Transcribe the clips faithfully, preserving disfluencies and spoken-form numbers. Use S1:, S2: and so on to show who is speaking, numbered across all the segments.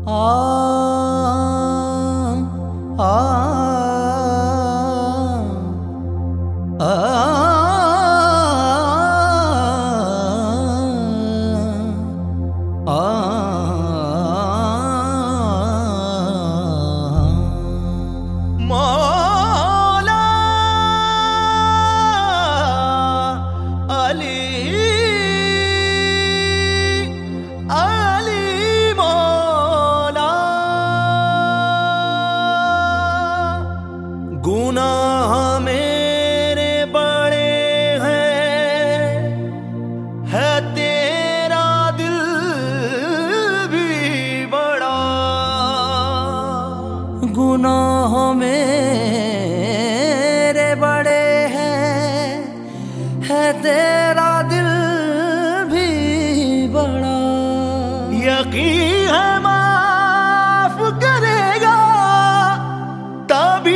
S1: आ आ आ
S2: गुनाह मेरे बड़े हैं, है तेरा दिल भी बड़ा।
S1: गुनाह मेरे बड़े हैं, है तेरा दिल भी बड़ा।
S2: यकीन है माफ करेगा, तभी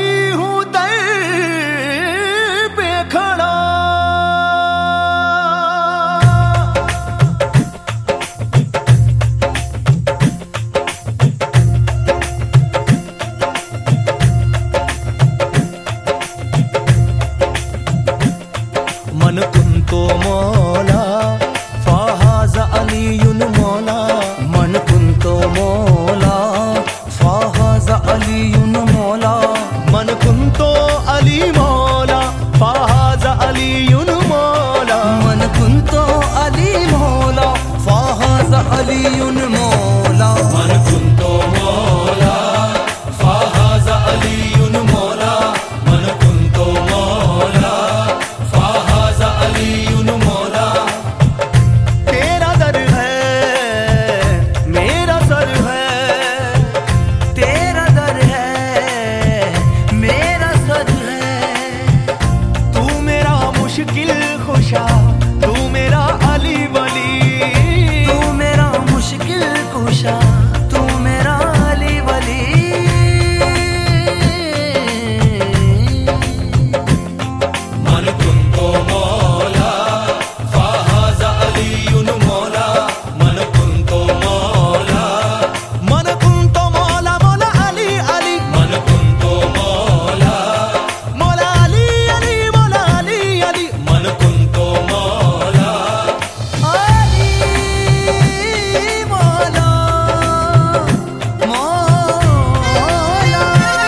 S2: मन कुंतो मौला फाहाज अलीयुन मौला।
S1: मन कुंतो मौला फाहाज अलीयुन मौला।
S2: मन कुंतो अली मौला फाहाज अलीयुन मौला।
S1: मन कुंतो अली मौला फाहाज अलीयुन मौला।
S2: मन कुंतो मौला फाहाज अलीयुन मौला। मन कुंतो मौला फाहाज अलीयुन मौला। तेरा दर है मेरा सर है,
S1: तेरा दर है मेरा सर है।
S2: तू मेरा मुश्किल खुशा, तू मेरा अली वली।
S1: तू मेरा मुश्किल कुशा, तू मेरा अली वली।
S2: मन कुंतो मौला फाहाज अलीयुन मौला। मन कुंतो मौला मन कुंतो मौला मौला अली अली। मन कुंतो मौला मौला अली अली मौला अली अली। मन कुंतो मौला
S1: अली मौला मौला।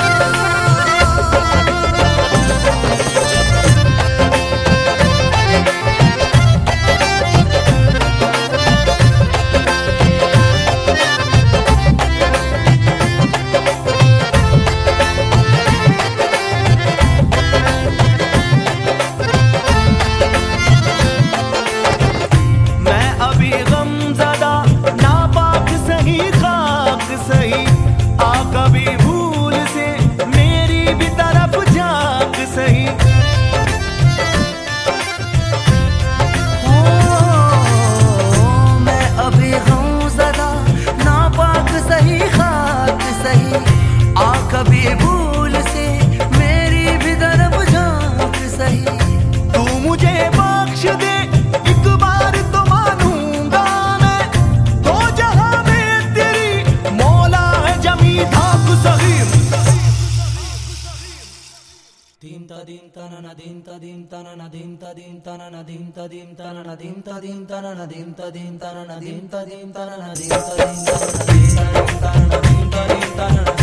S2: मैं अभी गमज़दा नापाक सही खाक सही, आ कभी भूल से मेरी भी तरफ झांक सही।
S1: हो मैं अभी गमज़दा नापाक सही खाक सही, आ कभी भूल से मेरी भी तरफ झांक सही।
S2: तू मुझे बख्श दे एक बार तो मानूंगा मैं, दो जहां में तेरी मौला है जमी धाक सही।
S1: दीन ता दीन ता ना दीन ता दीन ता ना दीन ता दीन ता ना दीन ता दीन ता ना दीन ता दीन ता ना दीन ता दीन ता ना दीन ता दीन ता ना दीन ता दीन ता ना दीन ता दीन ता ना दीन ता दीन ता ना दीन ता दीन ता ना